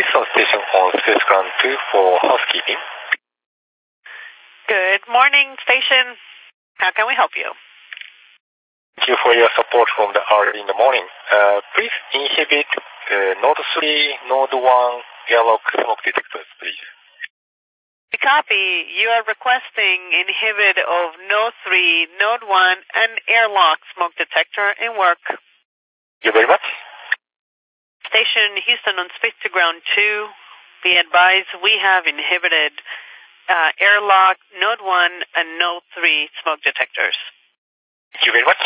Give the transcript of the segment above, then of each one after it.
So station on Space Ground 2 for housekeeping. Good morning, station. How can we help you? Thank you for your support from the early in the morning. Please inhibit Node 3, Node 1 airlock smoke detectors, please. Copy. You are requesting inhibit of Node 3, Node 1, and airlock smoke detector in work. Thank you very much. Station Houston on Space to Ground 2. Be advised, we have inhibited airlock, Node 1, and Node 3 smoke detectors. Thank you very much.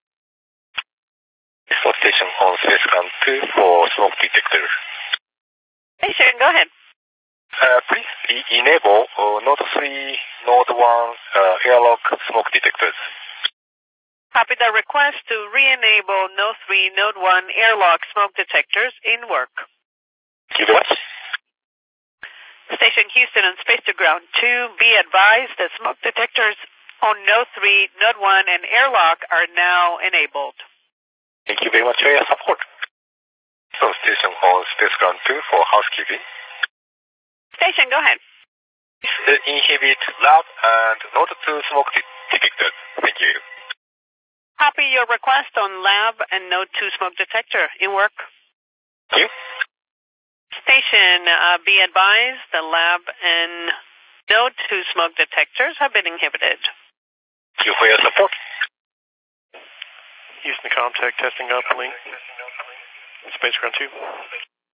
So station on Space Ground 2 for smoke detector. Station, go ahead. Please enable Node 3, Node 1 airlock smoke detectors. Copy the request to re-enable Node 3, Node 1 airlock smoke detectors in work. Thank you very much. Station Houston on Space to Ground 2, be advised that smoke detectors on Node 3, Node 1, and airlock are now enabled. Thank you very much for your support. So station on Space Ground 2 for housekeeping. Station, go ahead. Please inhibit lab and Node 2 smoke detectors. Thank you. Copy your request on lab and Node 2 smoke detector in work. Thank you. Station, be advised the lab and Node 2 smoke detectors have been inhibited. Thank you for your support. Houston Comtech testing uplink. Space Ground 2.